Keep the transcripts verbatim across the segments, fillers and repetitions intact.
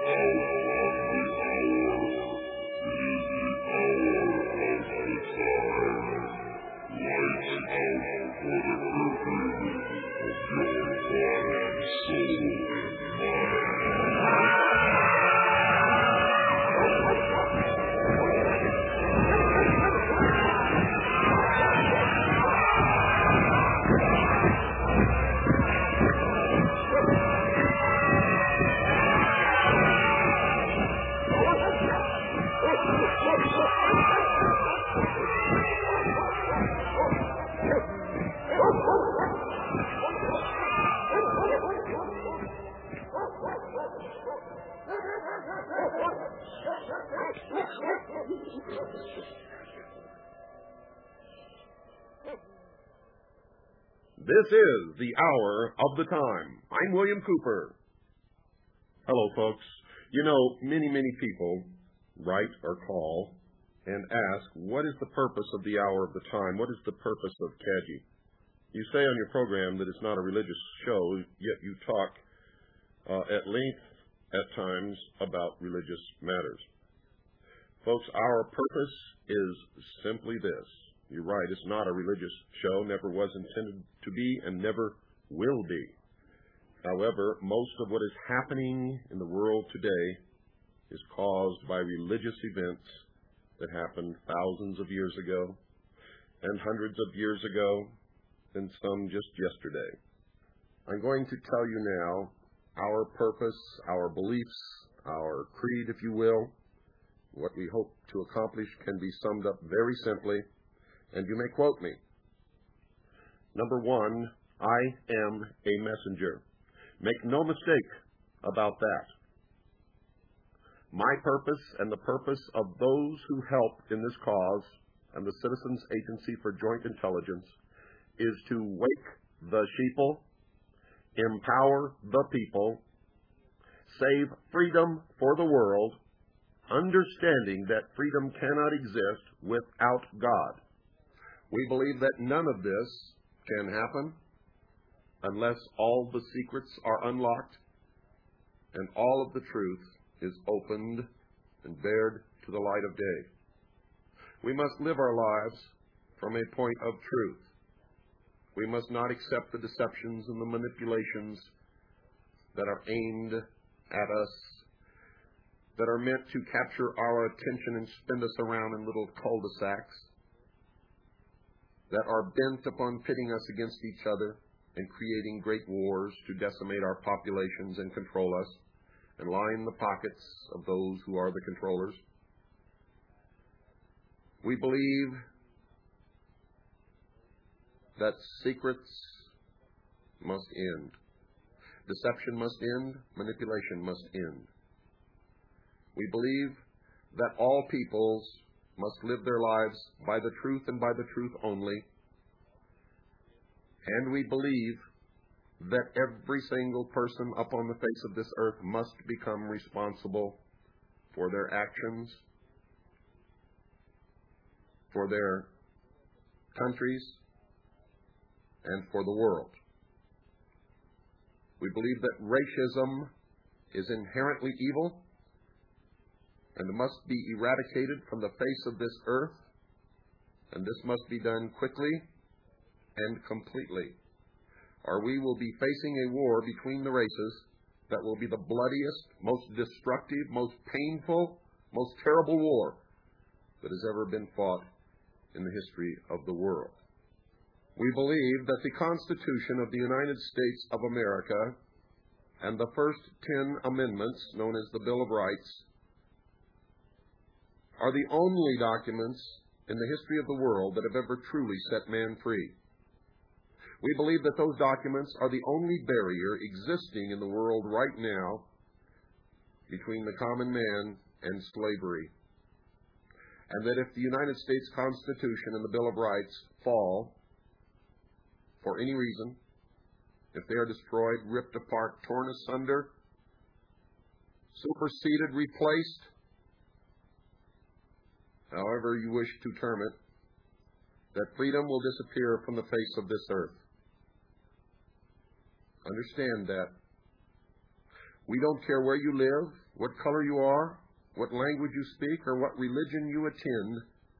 This is the hour of the time. I'm William Cooper. Hello, folks. You know, many, many people write or call and ask, what is the purpose of the hour of the time? What is the purpose of C A G I? You say on your program that it's not a religious show, yet you talk uh, at length at times about religious matters. Folks, our purpose is simply this. You're right, it's not a religious show, never was intended to be, and never will be. However, most of what is happening in the world today is caused by religious events that happened thousands of years ago, and hundreds of years ago, and some just yesterday. I'm going to tell you now our purpose, our beliefs, our creed, if you will. What we hope to accomplish can be summed up very simply, and you may quote me. Number one, I am a messenger. Make no mistake about that. My purpose and the purpose of those who help in this cause and the Citizens Agency for Joint Intelligence is to wake the sheeple, empower the people, save freedom for the world, understanding that freedom cannot exist without God. We believe that none of this can happen unless all the secrets are unlocked and all of the truth is opened and bared to the light of day. We must live our lives from a point of truth. We must not accept the deceptions and the manipulations that are aimed at us, that are meant to capture our attention and spin us around in little cul-de-sacs, that are bent upon pitting us against each other and creating great wars to decimate our populations and control us and line the pockets of those who are the controllers. We believe that secrets must end. Deception must end. Manipulation must end. We believe that all peoples must live their lives by the truth and by the truth only. And we believe that every single person up on the face of this earth must become responsible for their actions, for their countries, and for the world. We believe that racism is inherently evil and must be eradicated from the face of this earth, and this must be done quickly and completely, or we will be facing a war between the races that will be the bloodiest, most destructive, most painful, most terrible war that has ever been fought in the history of the world. We believe that the Constitution of the United States of America and the first ten amendments, known as the Bill of Rights, are the only documents in the history of the world that have ever truly set man free. We believe that those documents are the only barrier existing in the world right now between the common man and slavery. And that if the United States Constitution and the Bill of Rights fall for any reason, if they are destroyed, ripped apart, torn asunder, superseded, replaced, however you wish to term it, that freedom will disappear from the face of this earth. Understand that. We don't care where you live, what color you are, what language you speak, or what religion you attend.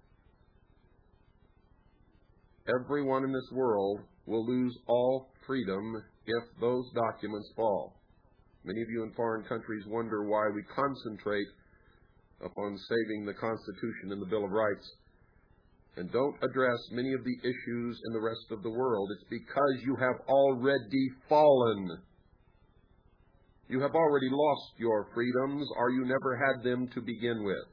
Everyone in this world will lose all freedom if those documents fall. Many of you in foreign countries wonder why we concentrate upon saving the Constitution and the Bill of Rights and don't address many of the issues in the rest of the world. It's because you have already fallen. You have already lost your freedoms, or you never had them to begin with.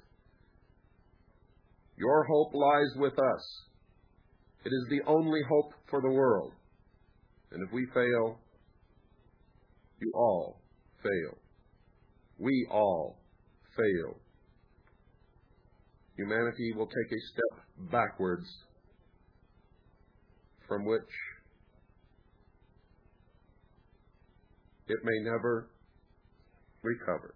Your hope lies with us. It is the only hope for the world. And if we fail, you all fail. We all fail. Humanity will take a step backwards from which it may never recover.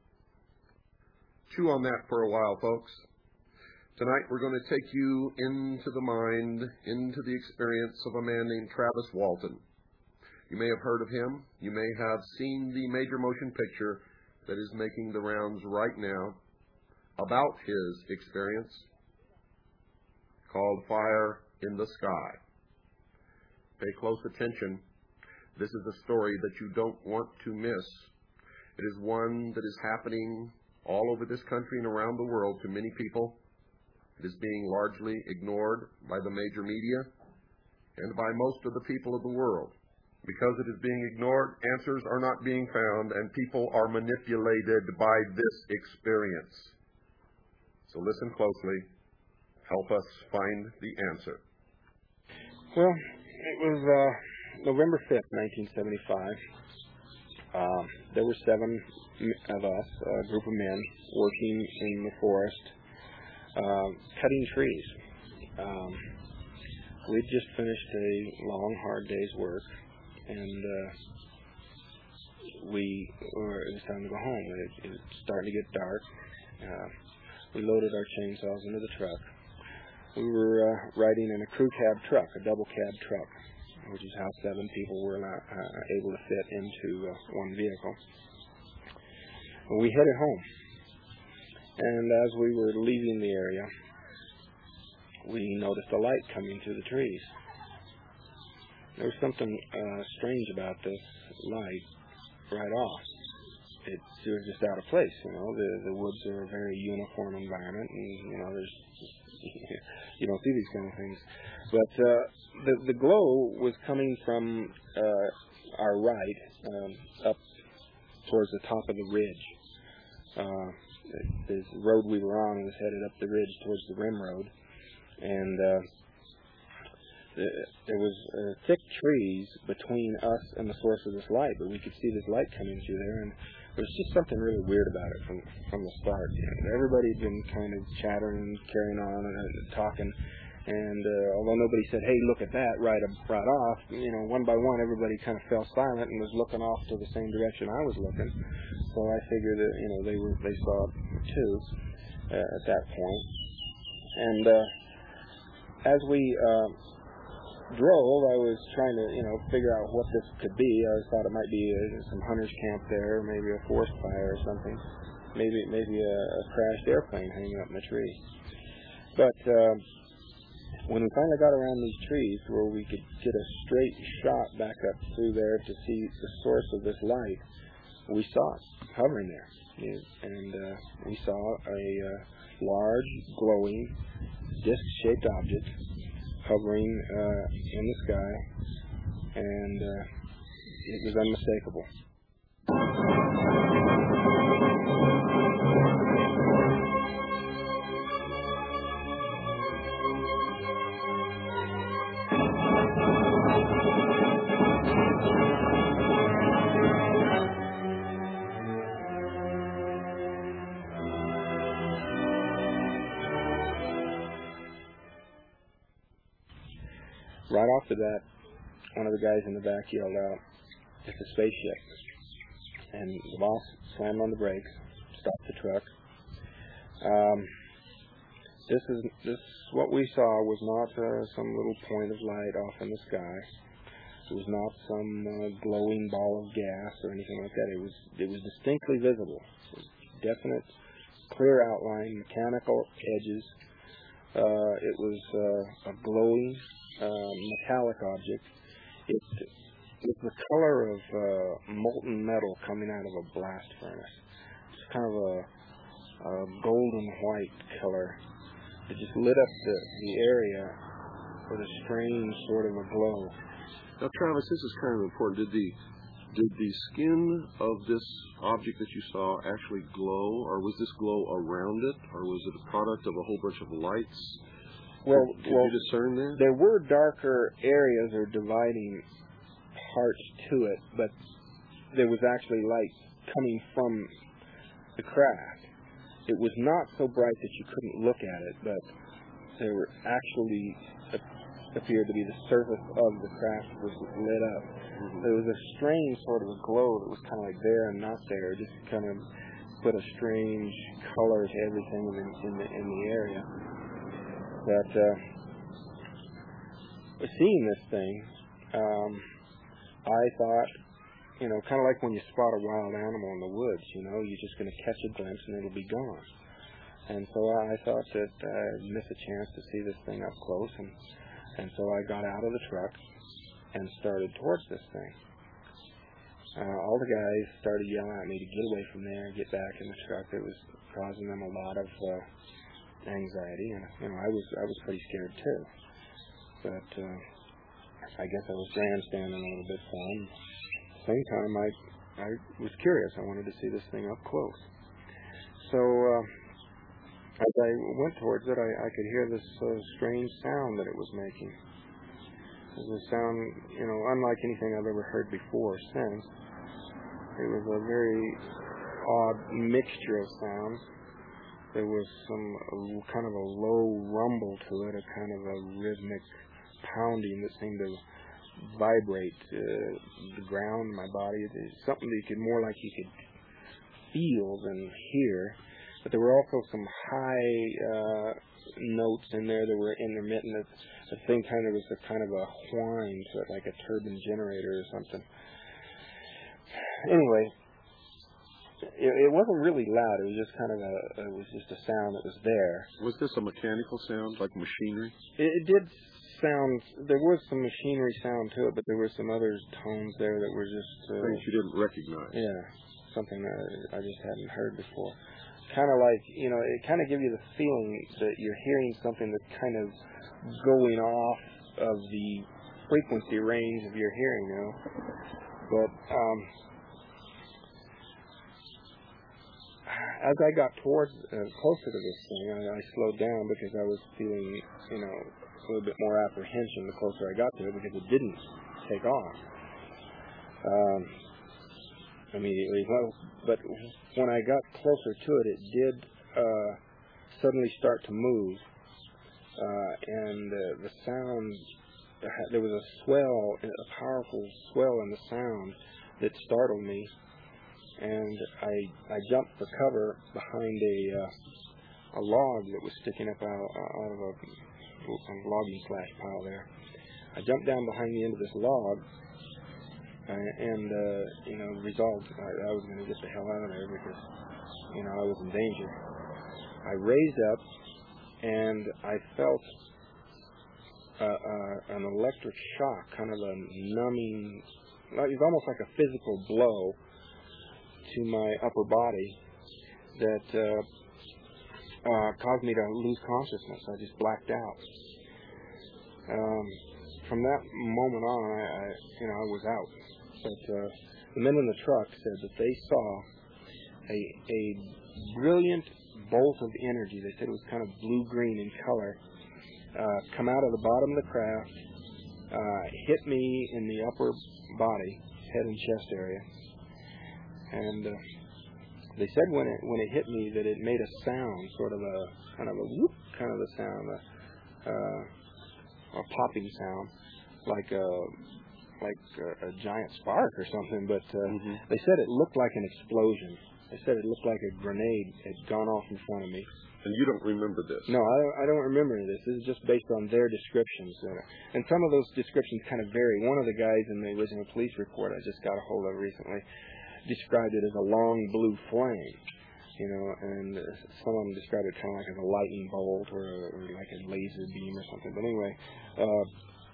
Chew on that for a while, folks. Tonight we're going to take you into the mind, into the experience of a man named Travis Walton. You may have heard of him. You may have seen the major motion picture that is making the rounds right now about his experience, called Fire in the Sky. Pay close attention. This is a story that you don't want to miss. It is one that is happening all over this country and around the world to many people. It is being largely ignored by the major media and by most of the people of the world. Because it is being ignored, answers are not being found, and people are manipulated by this experience. So listen closely. Help us find the answer. Well, it was uh, November fifth, nineteen seventy-five. Uh, there were seven of us, a group of men, working in the forest, uh, cutting trees. Um, we'd just finished a long, hard day's work, and uh, we were, it was time to go home. It, it was starting to get dark. Uh, we loaded our chainsaws into the truck. We were uh, riding in a crew cab truck, a double cab truck, which is how seven people were not, uh, able to fit into uh, one vehicle. We headed home, and as we were leaving the area, we noticed a light coming through the trees. There was something uh, strange about this light right off. It, it was just out of place, you know. The the woods are a very uniform environment, and you know, there's you don't see these kind of things. But uh, the the glow was coming from uh, our right, um, up towards the top of the ridge. Uh, the road we were on was headed up the ridge towards the rim road, and uh, there was uh, thick trees between us and the source of this light, but we could see this light coming through there, and there was just something really weird about it from from the start. You know, everybody had been kind of chattering, carrying on, and uh, talking, and uh, although nobody said, "Hey, look at that!" right right off, you know, one by one, everybody kind of fell silent and was looking off to the same direction I was looking. So I figured that you know they were they saw it too uh, at that point, and uh, as we uh, drove, I was trying to, you know, figure out what this could be. I thought it might be a, some hunter's camp there, maybe a forest fire or something, maybe maybe a, a crashed airplane hanging up in the tree. But uh, when we finally got around these trees where we could get a straight shot back up through there to see the source of this light, we saw it hovering there, and uh, we saw a uh, large, glowing, disc-shaped object hovering uh, in the sky, and uh, it was unmistakable. Right off the bat, one of the guys in the back yelled out, "It's a spaceship." And the boss slammed on the brakes, stopped the truck. Um, this is this what we saw was not uh, some little point of light off in the sky. It was not some uh, glowing ball of gas or anything like that. It was it was distinctly visible. It was definite, clear outline, mechanical edges. Uh, it was uh, a glowing uh, metallic object. It, it was the color of uh, molten metal coming out of a blast furnace. It's kind of a, a golden white color. It just lit up the, the area with a strange sort of a glow. Now, Travis, this is kind of important. Did the did the skin of this object that you saw actually glow, or was this glow around it, or was it a product of a whole bunch of lights? Well, Could, could well, you discern that? There were darker areas or dividing parts to it, but there was actually light coming from the craft. It was not so bright that you couldn't look at it, but there were actually appeared to be the surface of the craft was lit up. Mm-hmm. There was a strange sort of a glow that was kind of like there and not there. It just kind of put a strange color to everything in the, in the, in the area. But uh, seeing this thing, um, I thought, you know, kind of like when you spot a wild animal in the woods, you know, you're just going to catch a glimpse and it'll be gone. And so I thought that I'd miss a chance to see this thing up close, and and so I got out of the truck and started towards this thing. Uh, all the guys started yelling at me to get away from there and get back in the truck. It was causing them a lot of uh, anxiety, and you know I was I was pretty scared too. But uh, I guess I was grandstanding a little bit for them. At the same time, I I was curious. I wanted to see this thing up close. So uh, as I went towards it, I, I could hear this uh, strange sound that it was making. It was a sound, you know, unlike anything I've ever heard before or since. It was a very odd mixture of sounds. There was some uh, kind of a low rumble to it, a kind of a rhythmic pounding that seemed to vibrate uh, the ground, my body. It's something that you could more like you could feel than hear. But there were also some high uh, notes in there that were intermittent. The thing kind of was a kind of a whine, so like a turbine generator or something. Anyway, it, it wasn't really loud. It was just kind of a, it was just a sound that was there. Was this a mechanical sound, like machinery? It, it did sound. There was some machinery sound to it, but there were some other tones there that were just uh, things you didn't recognize. Yeah, something that I just hadn't heard before. Kind of like, you know, it kind of gives you the feeling that you're hearing something that's kind of going off of the frequency range of your hearing, you know. But um, as I got towards, uh, closer to this thing, I, I slowed down because I was feeling, you know, a little bit more apprehension the closer I got to it, because it didn't take off um, immediately. Well, but when I got closer to it, it did uh, suddenly start to move, uh, and uh, the sound, there was a swell, a powerful swell in the sound that startled me, and I I jumped for cover behind a uh, a log that was sticking up out, out of a, a logging slash pile there. I jumped down behind the end of this log, Uh, and, uh, you know, resolved I, I was going to get the hell out of there because, you know, I was in danger. I raised up, and I felt uh, uh, an electric shock, kind of a numbing, it was almost like a physical blow to my upper body that uh, uh, caused me to lose consciousness. I just blacked out. Um, from that moment on, I, I, you know, I was out. But uh, the men in the truck said that they saw a, a brilliant bolt of energy. They said it was kind of blue-green in color, uh, come out of the bottom of the craft, uh, hit me in the upper body, head and chest area. And uh, they said when it when it hit me that it made a sound, sort of a kind of a whoop kind of a sound, a, uh, a popping sound, like a like a, a giant spark or something. But uh, mm-hmm. they said it looked like an explosion. They said it looked like a grenade had gone off in front of me. And you don't remember this? No, I don't, I don't remember this. This is just based on their descriptions. Uh, and some of those descriptions kind of vary. One of the guys in the original police report I just got a hold of recently described it as a long blue flame, you know, and uh, some of them described it kind of like as a lightning bolt or, a, or like a laser beam or something. But anyway, uh,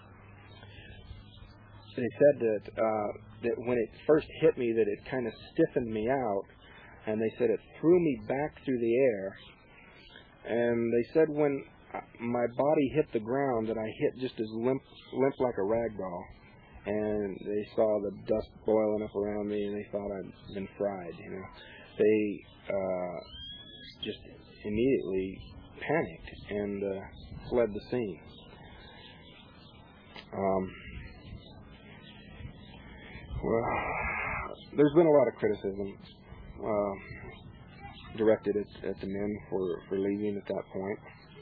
they said that, uh, that when it first hit me that it kind of stiffened me out, and they said it threw me back through the air. And they said when my body hit the ground that I hit just as limp, limp like a rag doll. And they saw the dust boiling up around me, and they thought I'd been fried. You know, they uh, just immediately panicked and uh, fled the scene. Um, well, there's been a lot of criticism Uh, directed at, at the men for, for leaving at that point.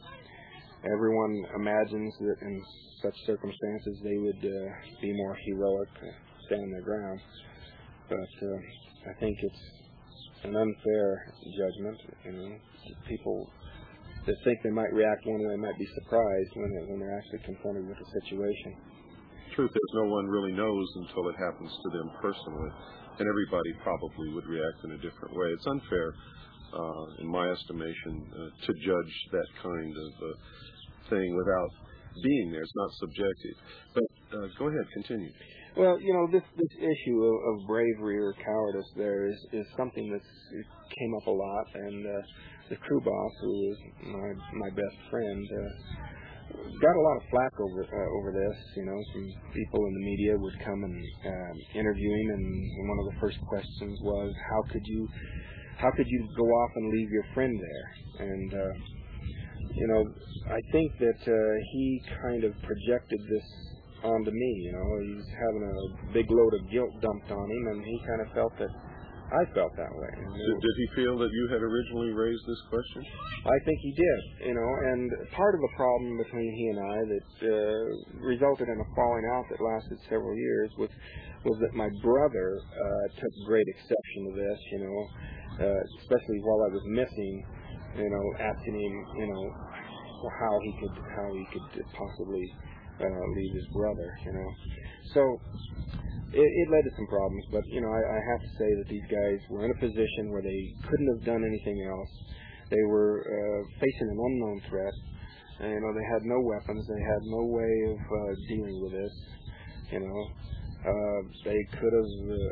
Everyone imagines that in such circumstances they would uh, be more heroic, uh, stand their ground. But uh, I think it's an unfair judgment. You know, people that think they might react one way might be surprised when, they, when they're actually confronted with the situation. Truth is, no one really knows until it happens to them personally. And everybody probably would react in a different way. It's unfair, uh, in my estimation, uh, to judge that kind of uh, thing without being there. It's not subjective. But uh, go ahead, continue. Well, you know, this this issue of, of bravery or cowardice there is, is something that came up a lot. And uh, the crew boss, who is my, my best friend, uh, got a lot of flack over uh, over this. You know, some people in the media would come and uh, interview him, and one of the first questions was, "How could you, how could you go off and leave your friend there?" And uh, you know, I think that uh, he kind of projected this onto me. You know, he's having a big load of guilt dumped on him, and he kind of felt that I felt that way. And, did, did he feel that you had originally raised this question? I think he did, you know, and part of the problem between he and I that uh, resulted in a falling out that lasted several years was, was that my brother uh, took great exception to this, you know, uh, especially while I was missing, you know, asking him, you know, how he could, how he could possibly uh, leave his brother, you know. So It, it led to some problems, but, you know, I, I have to say that these guys were in a position where they couldn't have done anything else. They were uh, facing an unknown threat. And, you know, they had no weapons. They had no way of uh, dealing with this, you know. Uh, they could have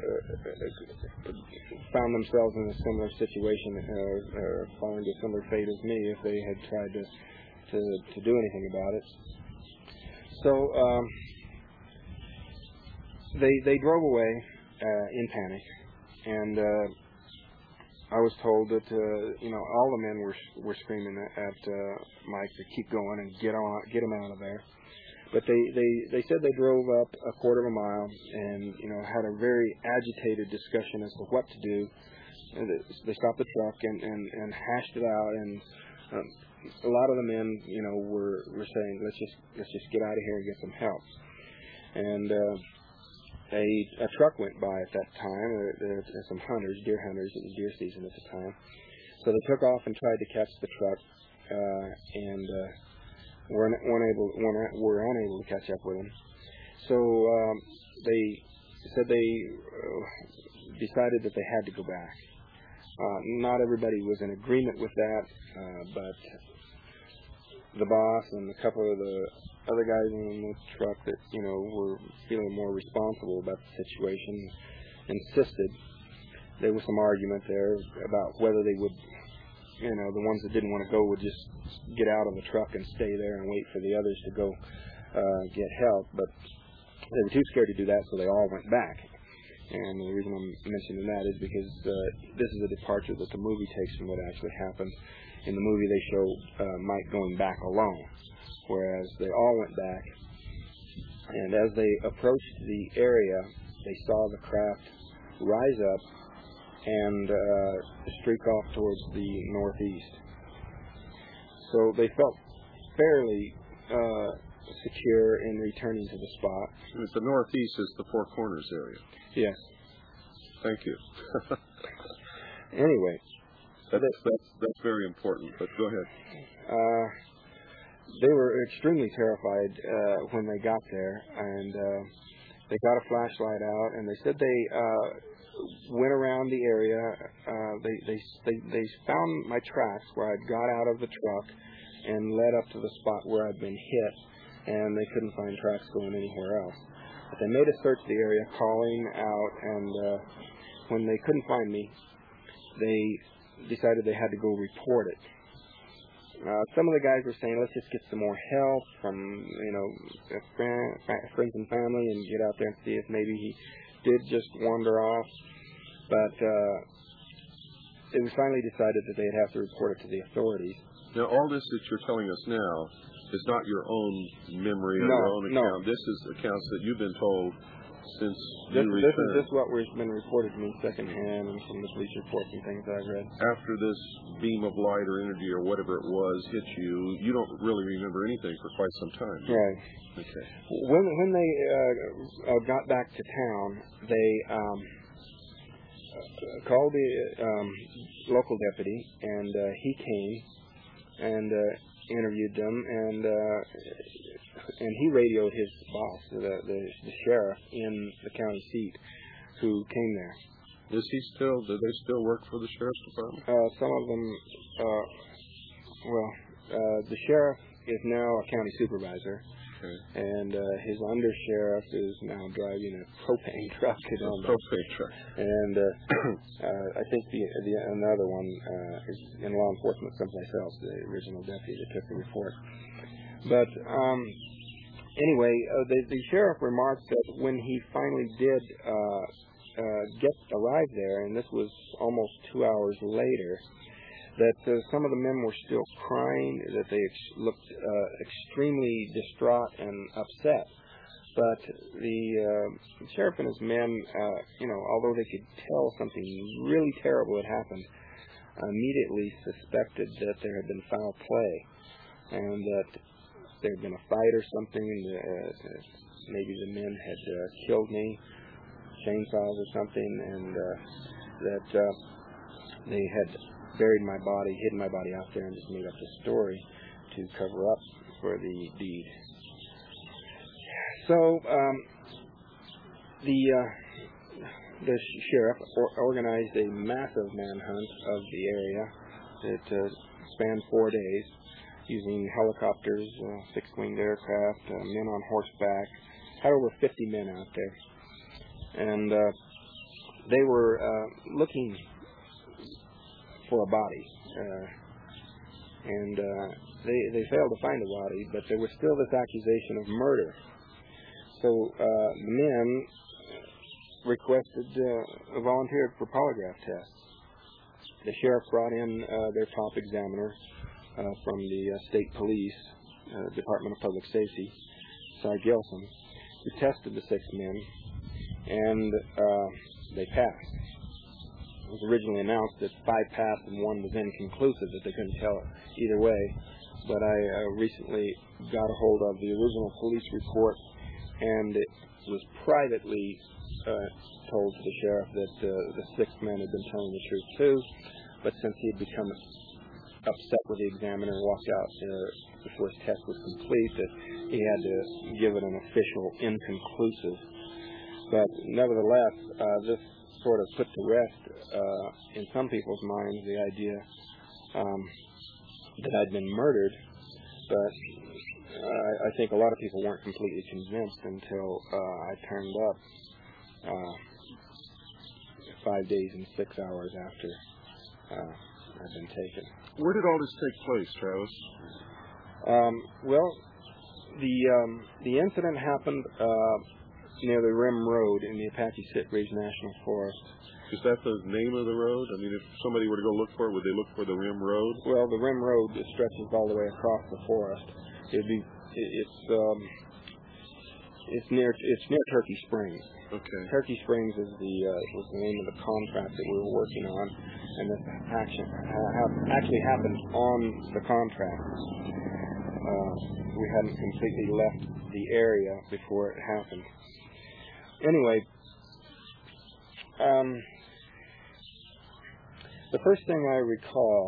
uh, found themselves in a similar situation, uh, or falling to a similar fate as me if they had tried to, to, to do anything about it. So, um... They they drove away uh, in panic, and uh, I was told that uh, you know all the men were were screaming at uh, Mike to keep going and get on get him out of there. But they, they, they said they drove up a quarter of a mile and you know had a very agitated discussion as to what to do. And they stopped the truck and, and, and hashed it out, and um, a lot of the men you know were were saying let's just let's just get out of here and get some help. And uh, A, a truck went by at that time. There, there were some hunters, deer hunters. It was deer season at the time. So they took off and tried to catch the truck, uh, and uh, weren't, weren't able, weren't, were unable to catch up with them. So um, they said they uh, decided that they had to go back. Uh, not everybody was in agreement with that, uh, but the boss and a couple of the other guys in the truck that, you know, were feeling more responsible about the situation insisted. There was some argument there about whether they would, you know, the ones that didn't want to go would just get out of the truck and stay there and wait for the others to go uh, get help. But they were too scared to do that, so they all went back. And the reason I'm mentioning that is because uh, this is a departure that the movie takes from what actually happened. In the movie, they show uh, Mike going back alone, whereas they all went back. And as they approached the area, they saw the craft rise up and uh, streak off towards the northeast. So they felt fairly uh, secure in returning to the spot. The northeast is the Four Corners area. Yes. Thank you. Anyway, That's, that's, that's very important, but go ahead. Uh, they were extremely terrified uh, when they got there, and uh, they got a flashlight out, and they said they uh, went around the area. Uh, they, they they they found my tracks where I'd got out of the truck and led up to the spot where I'd been hit, and they couldn't find tracks going anywhere else. But they made a search of the area, calling out, and uh, when they couldn't find me, they decided they had to go report it. Uh, some of the guys were saying, let's just get some more help from, you know, friend, friends and family and get out there and see if maybe he did just wander off. But uh, it was finally decided that they'd have to report it to the authorities. Now, all this that you're telling us now is not your own memory or no, your own account. No. This is accounts that you've been told since this, you this returned. is this what has been reported to me secondhand and from the police reports and things that I've read. After this beam of light or energy or whatever it was hit you, you don't really remember anything for quite some time. Right. Okay. When when they uh, uh, got back to town, they um, uh, called the um, local deputy, and uh, he came and uh, interviewed them, and uh, and he radioed his boss, the, the the sheriff in the county seat, who came there. Is he still? Do they still work for the sheriff's department? Uh, some of them, uh, well, uh, the sheriff is now a county supervisor. Okay. And uh, his undersheriff is now driving a propane truck. A propane truck. And uh, uh, I think the, the another one uh, is in law enforcement someplace else, the original deputy that took the report. But um, anyway, uh, the, the sheriff remarked that when he finally did uh, uh, get arrive there, and this was almost two hours later, that uh, some of the men were still crying, that they ex- looked uh, extremely distraught and upset. But the uh, sheriff and his men, uh, you know, although they could tell something really terrible had happened, immediately suspected that there had been foul play and that there had been a fight or something, and uh, maybe the men had uh, killed me, chainsaws or something, and uh, that uh, they had buried my body, hidden my body out there, and just made up the story to cover up for the deed. So um, the uh, the sheriff or- organized a massive manhunt of the area that uh, spanned four days, using helicopters, uh, fixed-winged aircraft, uh, men on horseback. Had over fifty men out there, and uh, they were uh, looking for a body, uh, and uh, they they failed to find a body, but there was still this accusation of murder. So uh, the men requested, uh, volunteered for polygraph tests. The sheriff brought in uh, their top examiner uh, from the uh, state police, uh, Department of Public Safety, Sergeant Gilson, who tested the six men, and uh, they passed. It was originally announced that five passed and one was inconclusive, that they couldn't tell either way. But I uh, recently got a hold of the original police report, and it was privately uh, told to the sheriff that uh, the six men had been telling the truth too. But since he had become upset with the examiner and walked out uh, before his test was complete, that he had to give it an official inconclusive. But nevertheless, uh, this sort of put to rest uh, in some people's minds the idea um, that I'd been murdered, but uh, I think a lot of people weren't completely convinced until uh, I turned up uh, five days and six hours after uh, I'd been taken. Where did all this take place, Travis? Um, well, the um, the incident happened uh, near the Rim Road in the Apache Sit Ridge National Forest. Is that the name of the road? I mean, if somebody were to go look for it, would they look for the Rim Road? Well, the Rim Road stretches all the way across the forest. It'd be, it's um, it's near it's near Turkey Springs. Okay. Turkey Springs is the uh, was the name of the contract that we were working on, and this action ha- actually happened on the contract. Uh, we hadn't completely left the area before it happened. Anyway, um, The first thing I recall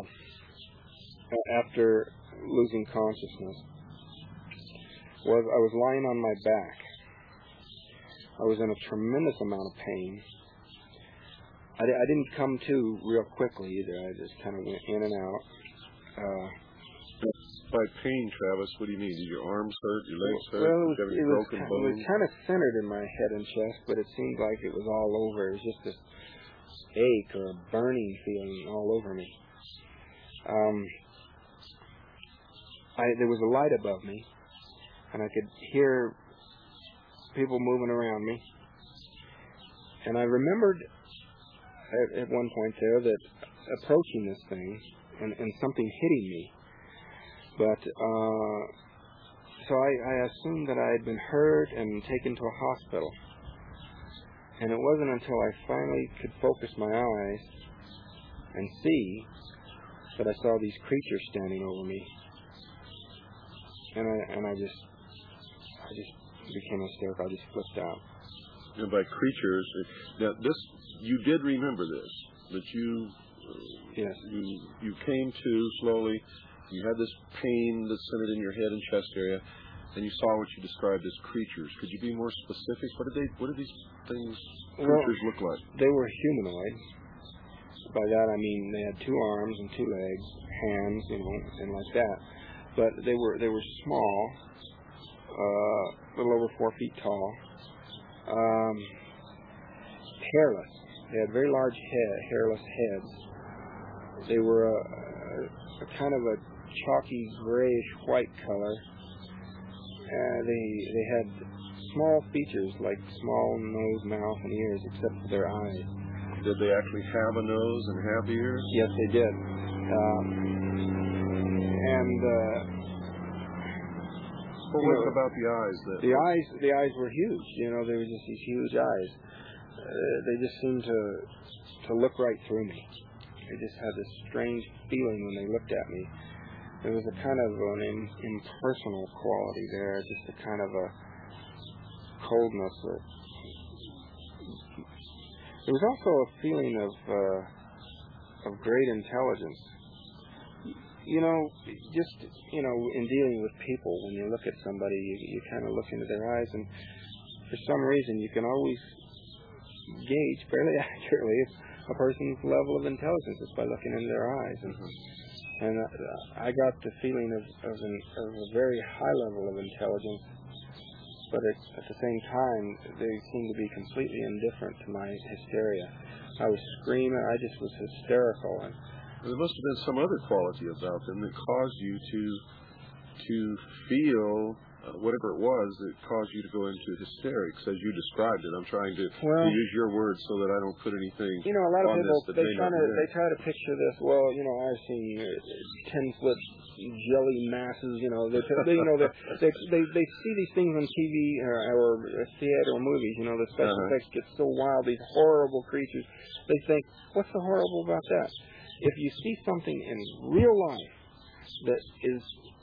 after losing consciousness was I was lying on my back. I was in a tremendous amount of pain. I, I didn't come to real quickly either. I just kind of went in and out. Uh, By pain, Travis, what do you mean? Did your arms hurt? Your legs hurt? well, it was, Did you have any it, was broken kind, bones? it was kind of centered in my head and chest, but it seemed like it was all over. It was just this ache or a burning feeling all over me. Um, I, there was a light above me, and I could hear people moving around me. And I remembered at, at one point there that approaching this thing and, and something hitting me. But, uh, so I, I assumed that I had been hurt and taken to a hospital. And it wasn't until I finally could focus my eyes and see that I saw these creatures standing over me. And I, and I just, I just became hysterical. I just flipped out. And by creatures, now this, you did remember this, that you, yes. you, you came to slowly. You had this pain that's centered in your head and chest area, and you saw what you described as creatures. Could you be more specific? What did they? What did these things, creatures, well, look like? They were humanoid. By that I mean they had two arms and two legs, hands, you know, and like that. But they were they were small, uh, a little over four feet tall, um, hairless. They had very large head, hairless heads. They were a, a, a kind of a chalky grayish white color. Uh, they they had small features like small nose, mouth, and ears, except for their eyes. Did they actually have a nose and have ears? Yes, they did. Um, and uh, what was it about the eyes? That the eyes, the eyes were huge. You know, they were just these huge eyes. Uh, they just seemed to to look right through me. They just had this strange feeling when they looked at me. There was a kind of an in, impersonal quality there, just a kind of a coldness. That, there was also a feeling of uh, of great intelligence. You know, just, you know, in dealing with people, when you look at somebody, you, you kind of look into their eyes, and for some reason you can always gauge fairly accurately a person's level of intelligence just by looking into their eyes. And, and uh, I got the feeling of, of, an, of a very high level of intelligence, but it, at the same time, they seemed to be completely indifferent to my hysteria. I was screaming. I just was hysterical. And there must have been some other quality about them that caused you to to feel uh, whatever it was that caused you to go into hysterics, as you described it. I'm trying to, well, to use your words so that I don't put anything. You know, a lot of people they try to they try to picture this. Well, you know, I've seen ten foot jelly masses. You know, they, they you know they, they they they see these things on T V or, or theater or movies. You know, the special uh-huh. effects get so wild. These horrible creatures. They think, what's so horrible about that? If you see something in real life that is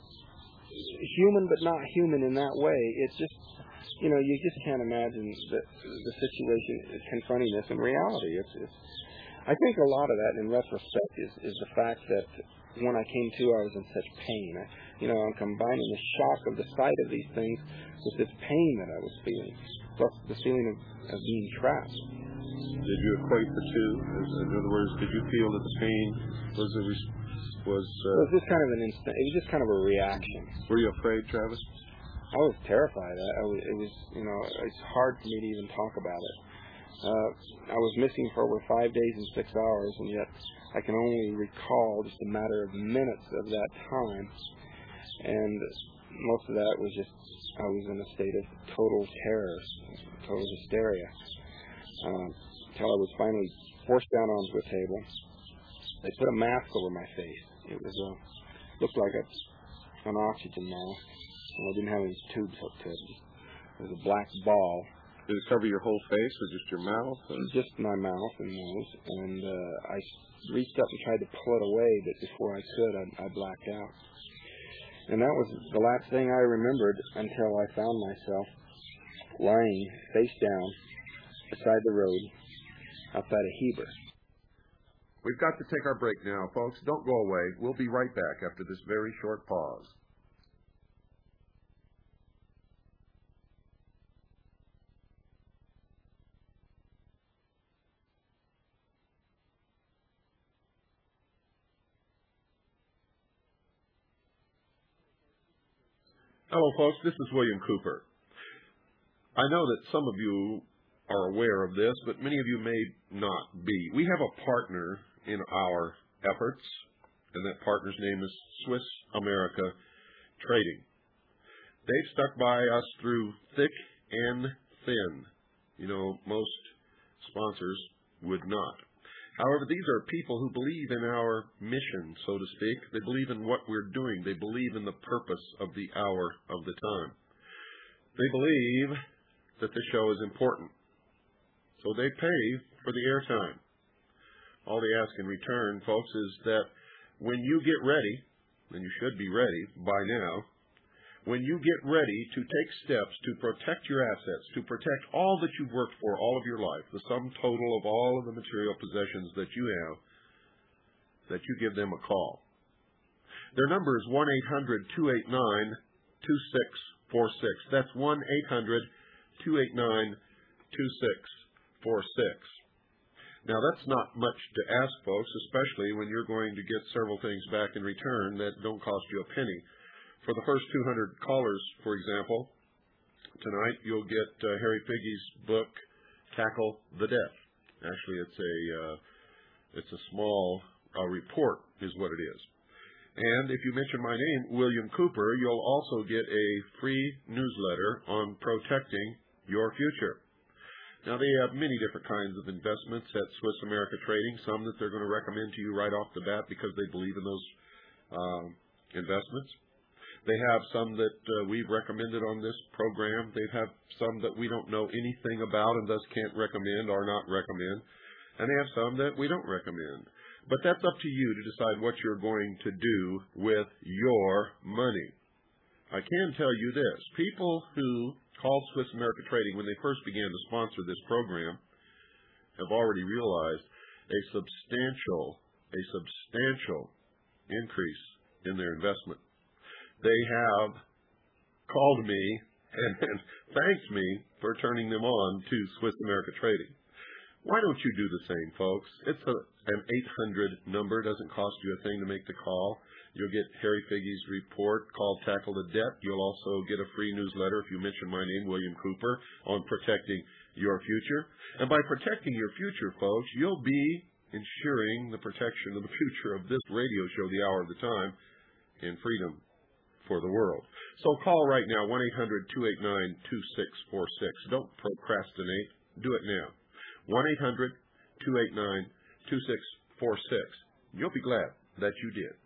human but not human in that way, it's just, you know, you just can't imagine the, the situation confronting this in reality. It's, it's, I think a lot of that, in retrospect, is, is the fact that when I came to, I was in such pain. I, you know, I'm combining the shock of the sight of these things with this pain that I was feeling, plus the feeling of, of being trapped. Did you equate the two? In other words, did you feel that the pain was a was? Uh, it was just kind of an instant. It was just kind of a reaction. Were you afraid, Travis? I was terrified. I, I was. It was. You know, it's hard for me to even talk about it. Uh, I was missing for over five days and six hours, and yet I can only recall just a matter of minutes of that time. And most of that was just I was in a state of total terror, total hysteria. Um, until I was finally forced down onto a table. They put a mask over my face. It was a looked like a an oxygen mask. And I didn't have any tubes hooked to it. It was a black ball. Did it cover your whole face or just your mouth? Or? Just my mouth and nose. And uh, I reached up and tried to pull it away, but before I could, I, I blacked out. And that was the last thing I remembered until I found myself lying face down beside the road outside of Heber. We've got to take our break now, folks. Don't go away. We'll be right back after this very short pause. Hello, folks. This is William Cooper. I know that some of you are aware of this, but many of you may not be. We have a partner in our efforts, and that partner's name is Swiss America Trading. They've stuck by us through thick and thin. You know, most sponsors would not. However, these are people who believe in our mission, so to speak. They believe in what we're doing. They believe in the purpose of the hour of the time. They believe that the show is important. So they pay for the airtime. All they ask in return, folks, is that when you get ready, and you should be ready by now, when you get ready to take steps to protect your assets, to protect all that you've worked for all of your life, the sum total of all of the material possessions that you have, that you give them a call. Their number is one eight hundred, two eight nine, two six four six. That's one eight hundred, two eight nine, two six four six. Now, that's not much to ask, folks, especially when you're going to get several things back in return that don't cost you a penny. For the first two hundred callers, for example, tonight you'll get uh, Harry Figge's book, Tackle the Debt. Actually, it's a uh, it's a small uh, report, is what it is. And if you mention my name, William Cooper, you'll also get a free newsletter on protecting your future. Now, they have many different kinds of investments at Swiss America Trading, some that they're going to recommend to you right off the bat because they believe in those uh, investments. They have some that uh, we've recommended on this program. They have some that we don't know anything about and thus can't recommend or not recommend. And they have some that we don't recommend. But that's up to you to decide what you're going to do with your money. I can tell you this. People who called Swiss America Trading when they first began to sponsor this program have already realized a substantial, a substantial increase in their investment. They have called me and, and thanked me for turning them on to Swiss America Trading. Why don't you do the same, folks? It's a, an eight hundred number. It doesn't cost you a thing to make the call. You'll get Harry Figge's report called Tackle the Debt. You'll also get a free newsletter if you mention my name, William Cooper, on protecting your future. And by protecting your future, folks, you'll be ensuring the protection of the future of this radio show, The Hour of the Time, in freedom for the world. So call right now, one eight hundred, two eight nine, two six four six. Don't procrastinate. Do it now. one eight hundred, two eight nine, two six four six. You'll be glad that you did.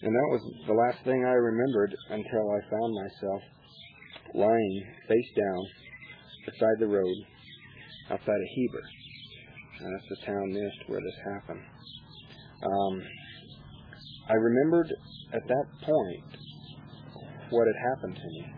And that was the last thing I remembered until I found myself lying face down beside the road outside of Heber. And that's the town nearest where this happened. Um, I remembered at that point what had happened to me.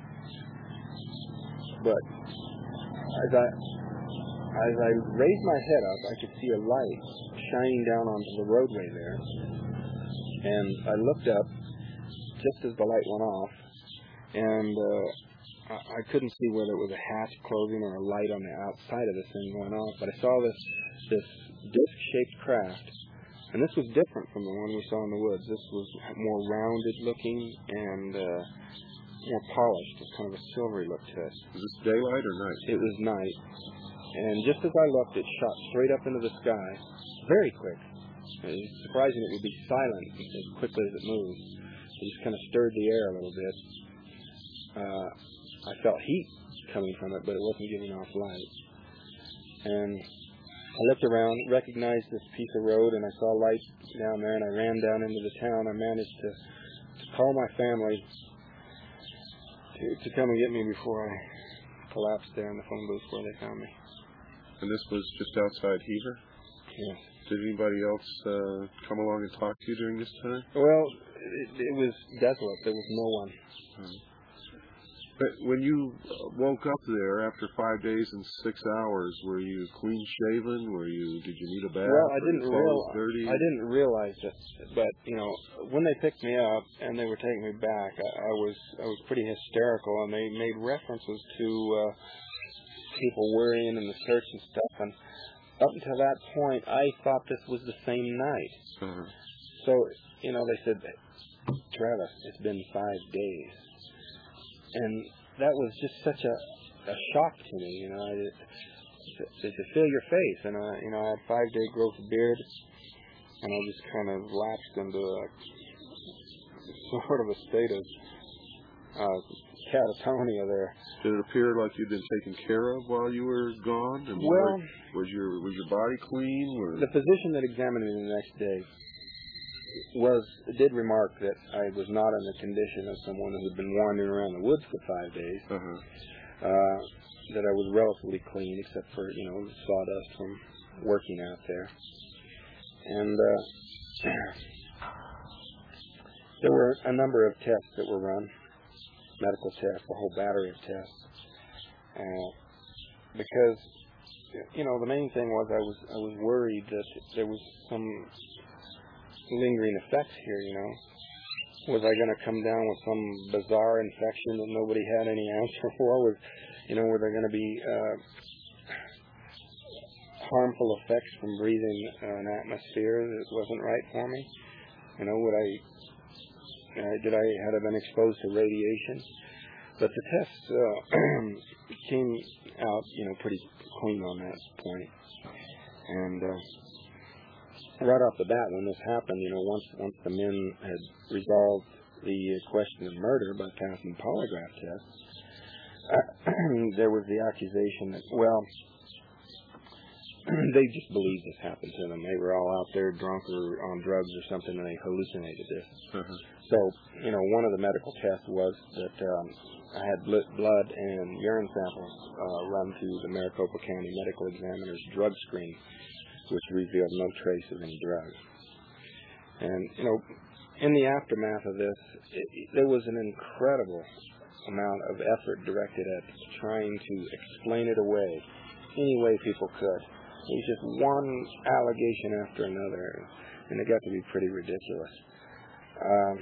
But as I as I raised my head up, I could see a light shining down onto the roadway there. And I looked up just as the light went off, and uh, I, I couldn't see whether it was a hatch closing or a light on the outside of this thing going off. But I saw this this disc-shaped craft, and this was different from the one we saw in the woods. This was more rounded looking and uh, more polished. It's kind of a silvery look to it. Was this daylight or night? It was night. And just as I looked, it shot straight up into the sky, very quick. It was surprising it would be silent as quickly as it moved. It just kind of stirred the air a little bit. Uh, I felt heat coming from it, but it wasn't giving off light. And I looked around, recognized this piece of road, and I saw light down there, and I ran down into the town. I managed to, to call my family to, to come and get me before I collapsed there in the phone booth where they found me. And this was just outside Heber? Yes. Did anybody else uh, come along and talk to you during this time? Well, it, it was desolate. There was no one. Hmm. But when you woke up there after five days and six hours, were you clean shaven? Were you? Did you need a bath? Well, I didn't realize. dirty? I didn't realize it, but you know, when they picked me up and they were taking me back, I, I was I was pretty hysterical, and they made references to uh, people worrying in the search and stuff. And up until that point, I thought this was the same night. Uh-huh. So you know, they said, Travis, it's been five days. And that was just such a, a shock to me, you know. I, to, to feel your face, and I, you know, I had five day growth of beard, and I just kind of lapsed into a sort of a state of uh, catatonia there. Did it appear like you'd been taken care of while you were gone? And well, was your was your body clean? Or? The physician that examined me the next day was did remark that I was not in the condition of someone who had been wandering around the woods for five days. Uh-huh. Uh, that I was relatively clean, except for you know the sawdust from working out there. And uh, there were a number of tests that were run, medical tests, a whole battery of tests, uh, because you know the main thing was I was I was worried that there was some lingering effects here, you know. Was I going to come down with some bizarre infection that nobody had any answer for? Was, you know, were there going to be uh, harmful effects from breathing uh, an atmosphere that wasn't right for me? You know, would I, uh, did I, had I been exposed to radiation? But the tests uh, came out, you know, pretty clean on that point. And, uh, right off the bat, when this happened, you know, once once the men had resolved the question of murder by passing polygraph tests, uh, there was the accusation that, well, they just believed this happened to them. They were all out there drunk or on drugs or something, and they hallucinated this. Uh-huh. So, you know, one of the medical tests was that um, I had blood and urine samples uh, run through the Maricopa County Medical Examiner's drug screen, which revealed no trace of any drugs. And, you know, in the aftermath of this, it, there was an incredible amount of effort directed at trying to explain it away any way people could. It was just one allegation after another, and it got to be pretty ridiculous. Um,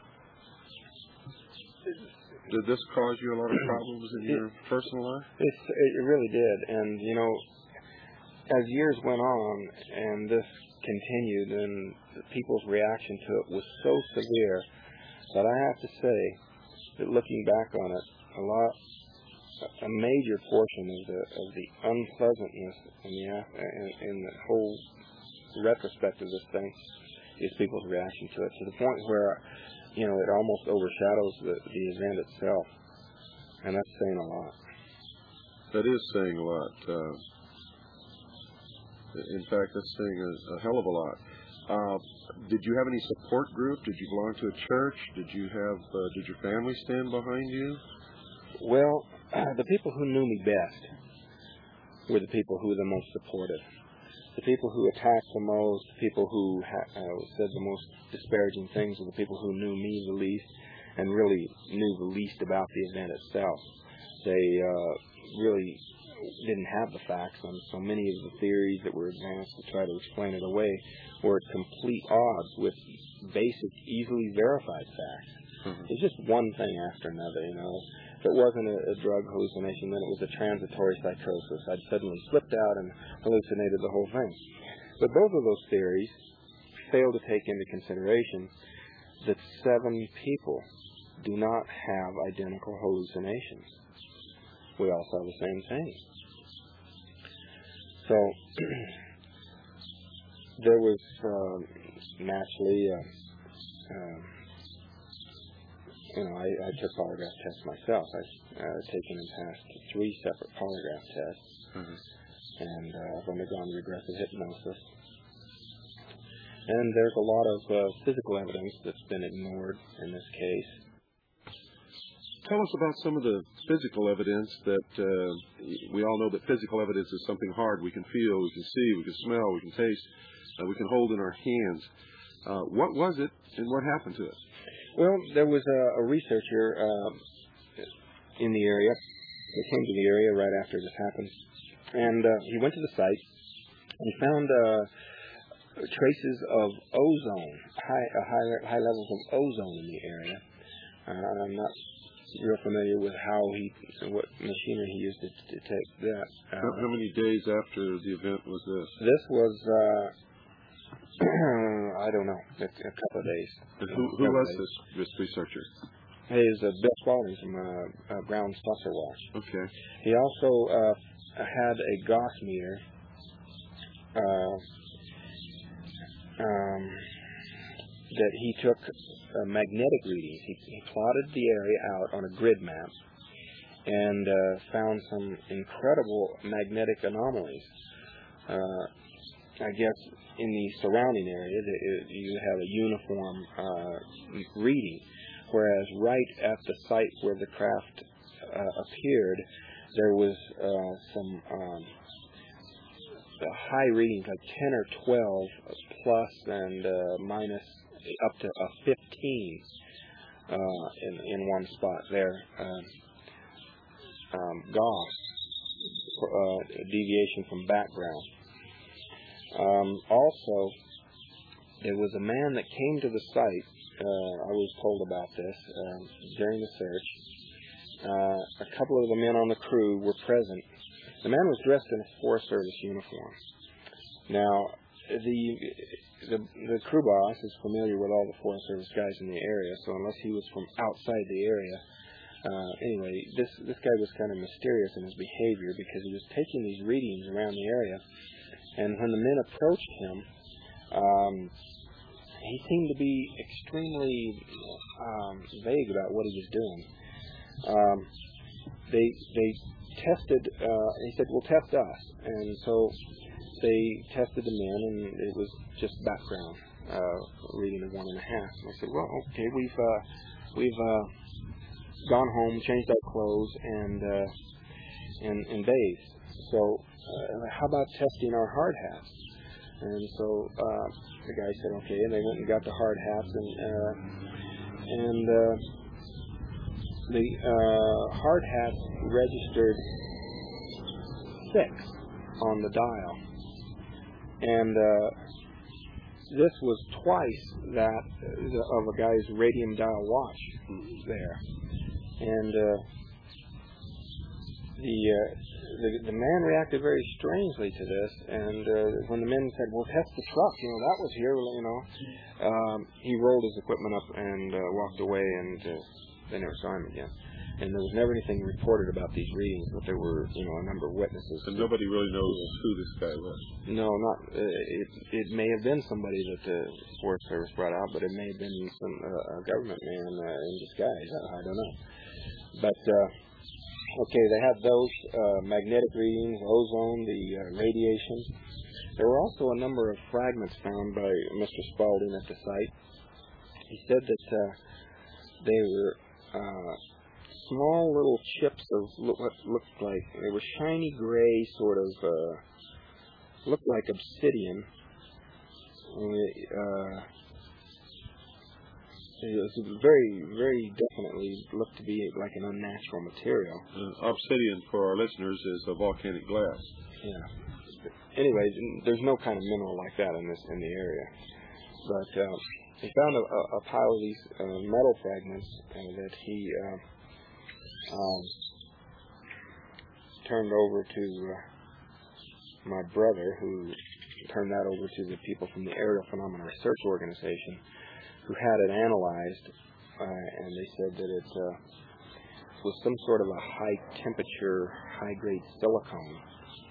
Did this cause you a lot of problems in it, your personal life? It's, it really did, and, you know, as years went on and this continued, and people's reaction to it was so severe that I have to say that looking back on it, a lot, a major portion of the of the unpleasantness in the in, in the whole retrospect of this thing is people's reaction to it, to the point where you know it almost overshadows the the event itself, and that's saying a lot. That is saying a lot. Uh, In fact, that's saying a, a hell of a lot. Uh, did you have any support group? Did you belong to a church? Did you have? Uh, did your family stand behind you? Well, the people who knew me best were the people who were the most supportive. The people who attacked the most, the people who ha- uh, said the most disparaging things were the people who knew me the least and really knew the least about the event itself. They uh, really didn't have the facts, and so many of the theories that were advanced to try to explain it away were at complete odds with basic, easily verified facts. Mm-hmm. It's just one thing after another, you know. If it wasn't a, a drug hallucination, then it was a transitory psychosis. I'd suddenly slipped out and hallucinated the whole thing. But both of those theories fail to take into consideration that seven people do not have identical hallucinations. We all saw the same thing. So there was um, naturally, uh, uh, you know, I, I took polygraph tests myself. I've uh, taken and passed three separate polygraph tests, mm-hmm. and uh, I've undergone regressive hypnosis. And there's a lot of uh, physical evidence that's been ignored in this case. Tell us about some of the physical evidence that uh, we all know that physical evidence is something hard. We can feel, we can see, we can smell, we can taste, uh, we can hold in our hands. Uh, what was it, and what happened to it? Well, there was a, a researcher uh, in the area. He came to the area right after this happened, and uh, he went to the site and found uh, traces of ozone, high, uh, high, high levels of ozone in the area. Uh, I'm not real familiar with how he, what machinery he used to detect that. Uh, how, how many days after the event was this? This was, uh, I don't know, a, a couple of days. And who who was days. this this researcher? He is uh, Bill Spalding from uh, uh, Brown Saucer Watch. Okay. He also uh, had a Gauss meter. Uh, um, that he took uh, magnetic readings. He, he plotted the area out on a grid map and uh, found some incredible magnetic anomalies. Uh, I guess in the surrounding area, the, you have a uniform uh, reading, whereas right at the site where the craft uh, appeared, there was uh, some um, high readings, like ten or twelve plus and uh, minus up to a fifteen uh, in in one spot there. Um, um, Gauss, uh, deviation from background. Um, also, there was a man that came to the site. Uh, I was told about this um, during the search. Uh, a couple of the men on the crew were present. The man was dressed in a Forest Service uniform. Now, the, the the crew boss is familiar with all the Forest Service guys in the area, so unless he was from outside the area, uh, anyway, this this guy was kind of mysterious in his behavior because he was taking these readings around the area, and when the men approached him, um, he seemed to be extremely um, vague about what he was doing. Um, they they tested. Uh, he said, "Well, test us," and so they tested the men, and it was just background uh, reading of one and a half. And I said, "Well, okay, we've uh, we've uh, gone home, changed our clothes, and uh, and, and bathed. So uh, how about testing our hard hats?" And so uh, the guy said, "Okay," and they went and got the hard hats, and uh, and uh, the uh, hard hats registered six on the dial. And uh, this was twice that of a guy's radium dial watch there. And uh, the, uh, the the man reacted very strangely to this. And uh, when the men said, "Well, test the truck," you know, that was here, you know, um, he rolled his equipment up and uh, walked away, and uh, they never saw him again. And there was never anything reported about these readings, but there were, you know, a number of witnesses. And nobody really knows who this guy was. No, not. Uh, it it may have been somebody that the Forest Service brought out, but it may have been some uh, a government man uh, in disguise. I, I don't know. But uh, okay, they had those uh, magnetic readings, ozone, the uh, radiation. There were also a number of fragments found by Mister Spaulding at the site. He said that uh, they were uh, small little chips of look, what looked like, they were shiny gray, sort of, uh, looked like obsidian. Uh, it was very, very definitely looked to be like an unnatural material. Uh, obsidian, for our listeners, is a volcanic glass. Yeah. Anyways, there's no kind of mineral like that in this in the area. But uh, he found a, a pile of these uh, metal fragments uh, that he uh, um, turned over to uh, my brother, who turned that over to the people from the Aerial Phenomena Research Organization, who had it analyzed, uh, and they said that it uh, was some sort of a high-temperature, high-grade silicone.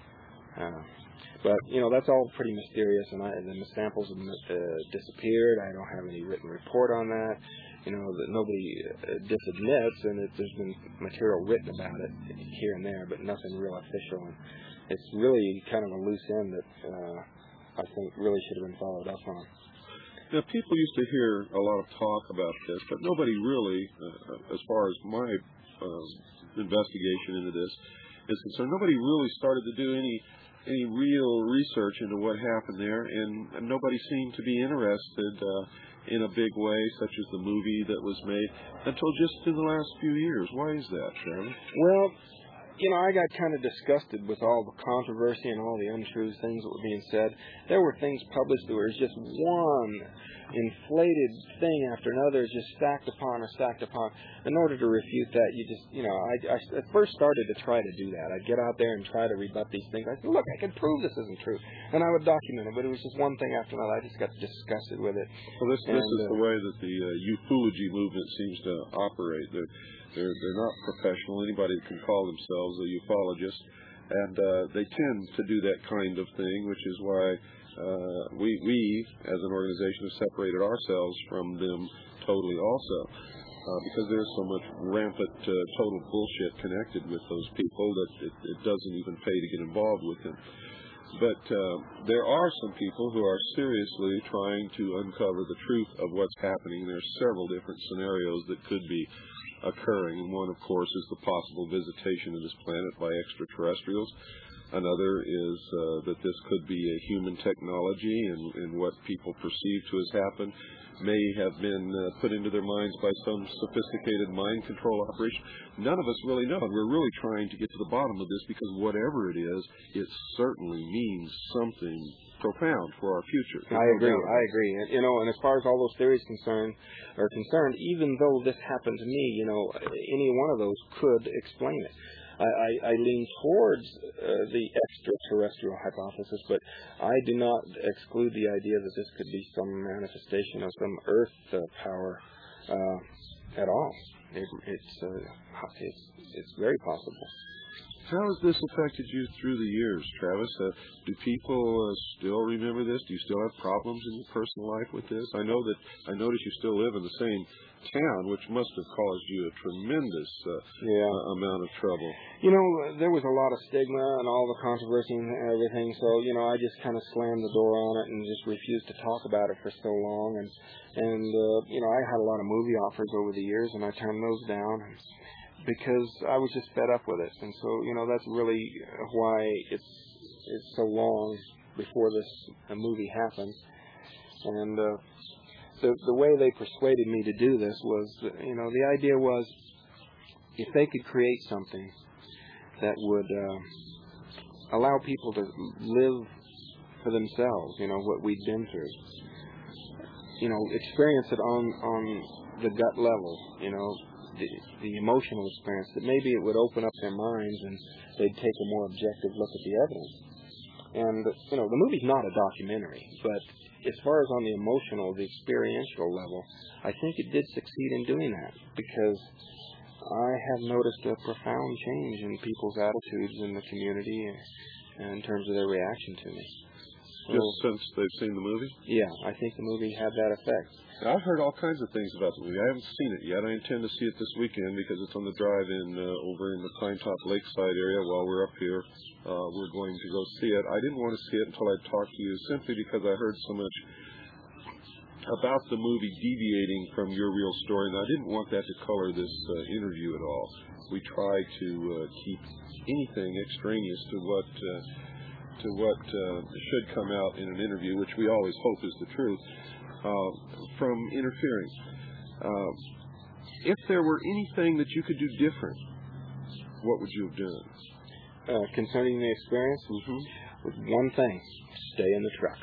Uh, but, you know, that's all pretty mysterious, and, I, and the samples have uh, disappeared. I don't have any written report on that. You know, that nobody uh, disadmits, and it, there's been material written about it here and there, but nothing real official. And it's really kind of a loose end that uh, I think really should have been followed up on. Now, people used to hear a lot of talk about this, but nobody really, uh, as far as my uh, investigation into this is concerned, nobody really started to do any any real research into what happened there, and, and nobody seemed to be interested uh, in a big way, such as the movie that was made, until just in the last few years. Why is that, Travis? Well, you know, I got kind of disgusted with all the controversy and all the untrue things that were being said. There were things published that were just one inflated thing after another, just stacked upon or stacked upon. In order to refute that, you just, you know, I, I at first started to try to do that. I'd get out there and try to rebut these things. I said, look, I can prove this isn't true. And I would document it, but it was just one thing after another. I just got disgusted with it. Well, this, this and, is uh, the way that the uh, ufology movement seems to operate. They're, they're, they're not professional. Anybody can call themselves a ufologist. And uh, they tend to do that kind of thing, which is why uh, we, we, as an organization, have separated ourselves from them totally also. Uh, because there's so much rampant uh, total bullshit connected with those people that it, it doesn't even pay to get involved with them. But uh, there are some people who are seriously trying to uncover the truth of what's happening. There's several different scenarios that could be occurring. And one, of course, is the possible visitation of this planet by extraterrestrials. Another is uh, that this could be a human technology, and, and what people perceive to have happened may have been uh, put into their minds by some sophisticated mind control operation. None of us really know. And we're really trying to get to the bottom of this, because whatever it is, it certainly means something profound for our future. I agree. I agree. And, you know, and as far as all those theories concerned are concerned, even though this happened to me, you know, any one of those could explain it. I, I, I lean towards uh, the extraterrestrial hypothesis, but I do not exclude the idea that this could be some manifestation of some Earth uh, power uh, at all. It, it's, uh, it's it's very possible. How has this affected you through the years, Travis? Uh, do people uh, still remember this? Do you still have problems in your personal life with this? I know that I notice you still live in the same town, which must have caused you a tremendous uh, yeah. uh, amount of trouble. You know, there was a lot of stigma and all the controversy and everything, so, you know, I just kind of slammed the door on it and just refused to talk about it for so long. And, and uh, you know, I had a lot of movie offers over the years, and I turned those down because I was just fed up with it. And so, you know, that's really why it's it's so long before this uh, movie happened. And uh, the the way they persuaded me to do this was, you know, the idea was if they could create something that would uh, allow people to live for themselves, you know, what we'd been through, you know, experience it on, on the gut level, you know, the, the emotional experience, that maybe it would open up their minds and they'd take a more objective look at the evidence. And, you know, the movie's not a documentary, but as far as on the emotional, the experiential level, I think it did succeed in doing that, because I have noticed a profound change in people's attitudes in the community in terms of their reaction to me. So, just since they've seen the movie? Yeah, I think the movie had that effect. Now, I've heard all kinds of things about the movie. I haven't seen it yet. I intend to see it this weekend because it's on the drive-in uh, over in the Pine Top Lakeside area while we're up here. Uh, we're going to go see it. I didn't want to see it until I talked to you simply because I heard so much about the movie deviating from your real story, and I didn't want that to color this uh, interview at all. We try to uh, keep anything extraneous to what uh, to what uh, should come out in an interview, which we always hope is the truth, uh, from interfering. Uh, if there were anything that you could do different, what would you have done? Uh, concerning the experience, Mm-hmm. with one thing: stay in the truck.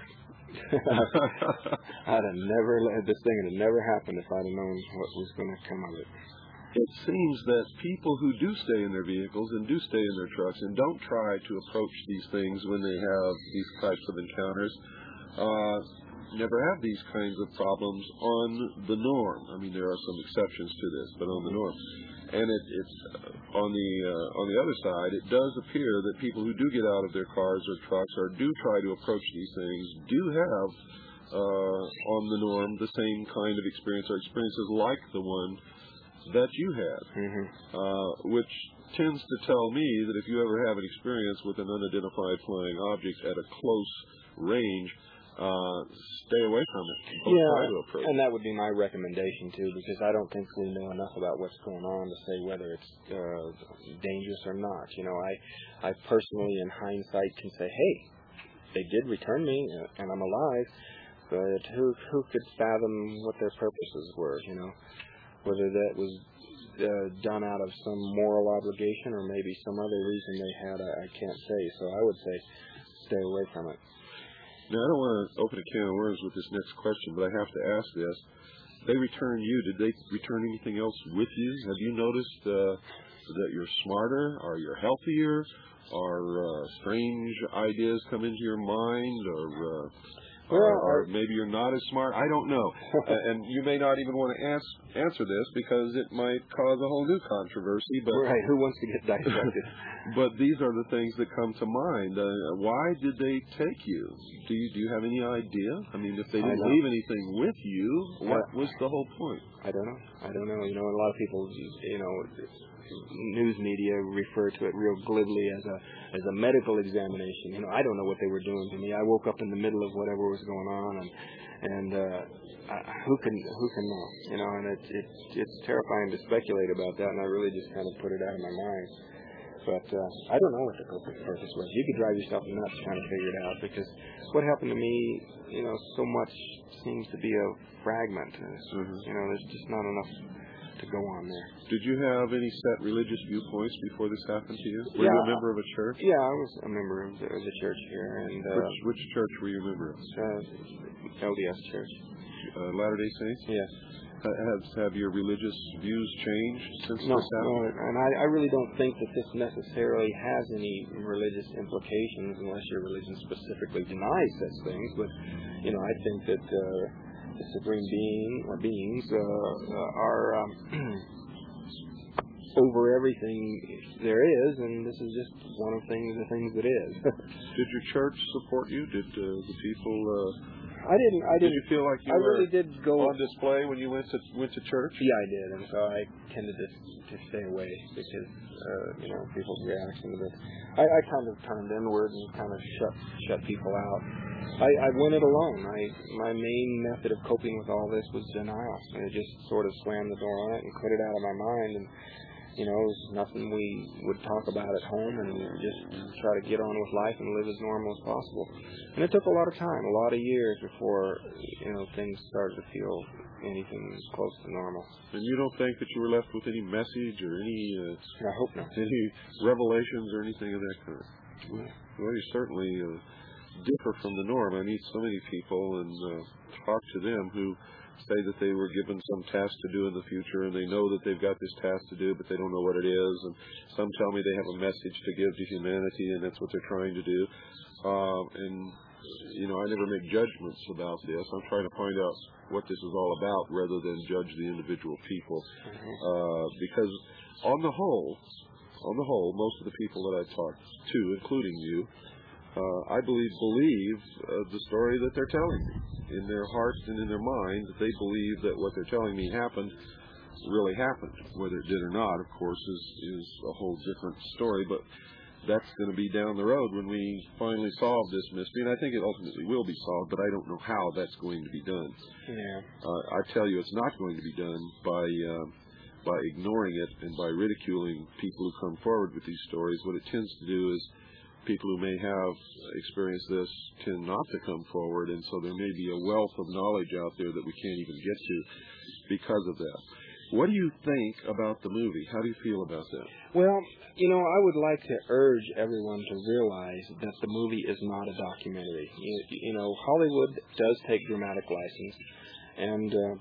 I'd have never let this thing would have never happened if I'd have known what was going to come of it. It seems that people who do stay in their vehicles and do stay in their trucks and don't try to approach these things when they have these types of encounters uh, never have these kinds of problems on the norm. I mean, there are some exceptions to this, but on the norm. And it, it's uh, on the uh, on the other side, it does appear that people who do get out of their cars or trucks or do try to approach these things do have uh, on the norm the same kind of experience or experiences like the one that you had, Mm-hmm. uh, which tends to tell me that if you ever have an experience with an unidentified flying object at a close range, uh, stay away from it. Don't Yeah, try to approach and that would be my recommendation too, because I don't think we know enough about what's going on to say whether it's uh, dangerous or not. You know, I, I personally, in hindsight, can say, hey, they did return me, uh, and I'm alive. But who who could fathom what their purposes were? You know, whether that was uh, done out of some moral obligation or maybe some other reason they had, I, I can't say. So I would say, stay away from it. Now, I don't want to open a can of worms with this next question, but I have to ask this. They return you. Did they return anything else with you? Have you noticed uh, that you're smarter, or you're healthier, or uh, strange ideas come into your mind, or, uh, Well, or, or I- maybe you're not as smart? I don't know. uh, and you may not even want to ans- answer this because it might cause a whole new controversy. But Right, who wants to get dissected? But these are the things that come to mind. Uh, why did they take you? Do you do you have any idea? I mean, if they I didn't don't. leave anything with you, what Uh, was the whole point? I don't know. I don't know. You know, a lot of people, you know, news media refer to it real glibly as a as a medical examination. You know, I don't know what they were doing to me. I woke up in the middle of whatever was going on, and and uh, I, who can who can know? You know, and it's it's it's terrifying to speculate about that, and I really just kind of put it out of my mind. But uh, I don't know what the purpose was. You could drive yourself nuts trying to figure it out, because what happened to me, you know, so much seems to be a fragment. Mm-hmm. You know, there's just not enough to go on there. Did you have any set religious viewpoints before this happened to you? Were Yeah. you a member of a church? Yeah, I was a member of the, of the church here, and uh, Which which church were you a member of? uh, L D S Church. Uh, Latter-day Saints? Yes. Uh, have have your religious views changed since No, this happened? no, and I, I really don't think that this necessarily has any religious implications unless your religion specifically denies such things. But, you know, I think that uh, the Supreme Being, or beings, uh, uh, are um, over everything there is, and this is just one of things, the things that is. Did your church support you? Did uh, the people... Uh, I didn't. I did didn't. you feel like you I were really did go on display when you went to went to church? Yeah, I did, and so I tended to to stay away because uh, you know, people's reaction to this. I, I kind of turned inward and kind of shut shut people out. I, I went it alone. I my main method of coping with all this was denial. I just sort of slammed the door on it and put it out of my mind, and you know, it was nothing we would talk about at home, and just try to get on with life and live as normal as possible. And it took a lot of time, a lot of years before, you know, things started to feel anything close to normal. And you don't think that you were left with any message or any uh, I hope not. any revelations or anything of that kind? Yeah. Well, you certainly uh, differ from the norm. I meet so many people and uh, talk to them who say that they were given some task to do in the future, and they know that they've got this task to do, but they don't know what it is. And some tell me they have a message to give to humanity, and that's what they're trying to do. Uh, and, you know, I never make judgments about this. I'm trying to find out what this is all about rather than judge the individual people. Mm-hmm. Uh, because on the whole, on the whole, most of the people that I talk to, including you, uh, I believe, believe uh, the story that they're telling me. In their hearts and in their mind, they believe that what they're telling me happened really happened. Whether it did or not, of course, is, is a whole different story, but that's going to be down the road when we finally solve this mystery, and I think it ultimately will be solved, but I don't know how that's going to be done. Yeah. Uh, I tell you, it's not going to be done by uh, by ignoring it and by ridiculing people who come forward with these stories. What it tends to do is people who may have experienced this tend not to come forward, and so there may be a wealth of knowledge out there that we can't even get to because of that. What do you think about the movie? How do you feel about that? Well, you know, I would like to urge everyone to realize that the movie is not a documentary. You, you know, Hollywood does take dramatic license, and uh,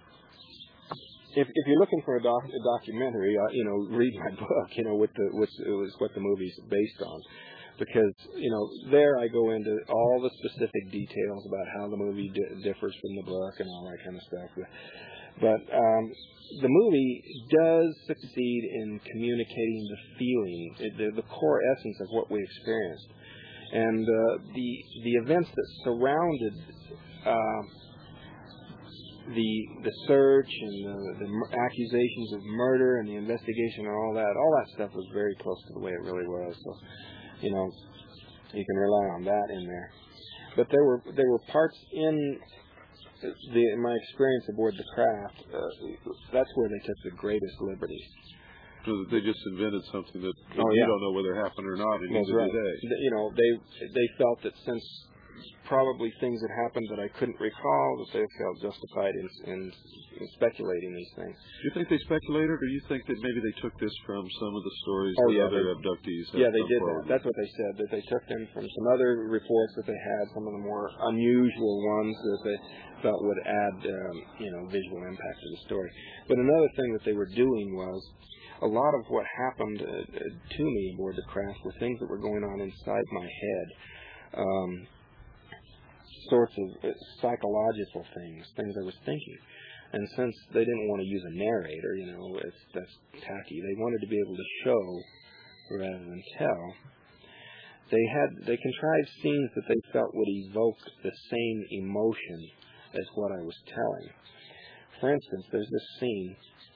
if if you're looking for a, doc, a documentary, uh, you know, read my book. You know, with the with was what the movie's based on, because you know there I go into all the specific details about how the movie di- differs from the book and all that kind of stuff. But, but um, the movie does succeed in communicating the feeling, the, the core essence of what we experienced, and uh, the the events that surrounded uh, the the search and the, the accusations of murder and the investigation and all that. All that stuff was very close to the way it really was. So, you know, you can rely on that in there. But there were there were parts in The, in my experience aboard the craft, uh, that's where they took the greatest liberty. So they just invented something that oh, you yeah. don't know whether it happened or not. That's right. Today. You know, they they felt that since probably things had happened that I couldn't recall, that they felt justified in, in, in speculating these things. Do you think they speculated, or do you think that maybe they took this from some of the stories oh, that yeah, other they, abductees have Yeah, they did forward? that. That's what they said, that they took them from some other reports that they had, some of the more unusual ones that they felt would add, um, you know, visual impact to the story. But another thing that they were doing was a lot of what happened uh, to me aboard the craft were things that were going on inside my head. Um, sorts of uh, psychological things, things I was thinking. And since they didn't want to use a narrator, you know, it's, that's tacky, they wanted to be able to show rather than tell. They had, they contrived scenes that they felt would evoke the same emotion as what I was telling. For instance, there's this scene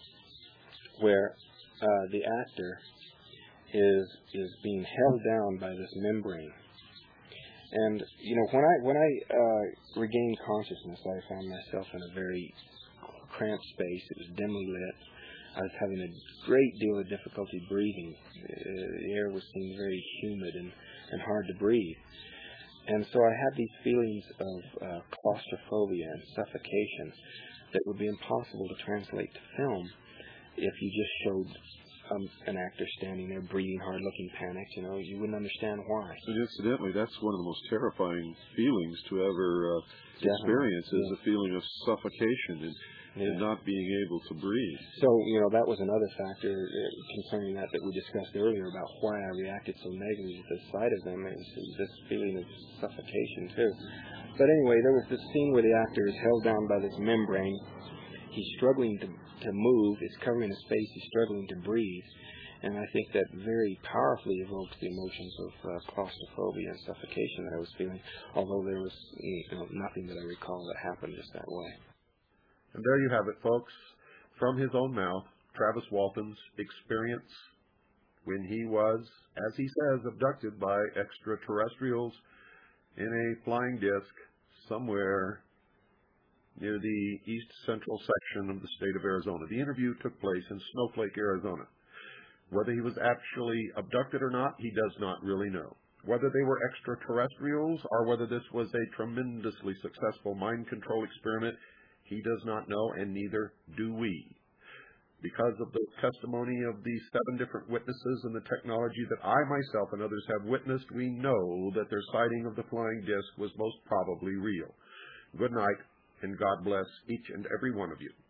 where uh, the actor is is being held down by this membrane. And, you know, when I when I uh, regained consciousness, I found myself in a very cramped space. It was dimly lit. I was having a great deal of difficulty breathing. Uh, the air was seemed very humid and, and hard to breathe. And so I had these feelings of uh, claustrophobia and suffocation that would be impossible to translate to film if you just showed Um, an actor standing there breathing hard, looking panicked. You know, you wouldn't understand why. And incidentally, that's one of the most terrifying feelings to ever uh, experience, is yeah. a feeling of suffocation and, yeah. and not being able to breathe. So, you know, that was another factor uh, concerning that that we discussed earlier about why I reacted so negatively to the sight of them, is this feeling of suffocation too. But anyway, there was this scene where the actor is held down by this membrane. He's struggling to to move. It's covering his face. He's struggling to breathe. And I think that very powerfully evokes the emotions of uh, claustrophobia and suffocation that I was feeling, although there was you know, nothing that I recall that happened just that way. And there you have it, folks. From his own mouth, Travis Walton's experience when he was, as he says, abducted by extraterrestrials in a flying disc somewhere near the east central section of the state of Arizona. The interview took place in Snowflake, Arizona. Whether he was actually abducted or not, he does not really know. Whether they were extraterrestrials or whether this was a tremendously successful mind control experiment, he does not know, and neither do we. Because of the testimony of the seven different witnesses and the technology that I myself and others have witnessed, we know that their sighting of the flying disc was most probably real. Good night, and God bless each and every one of you.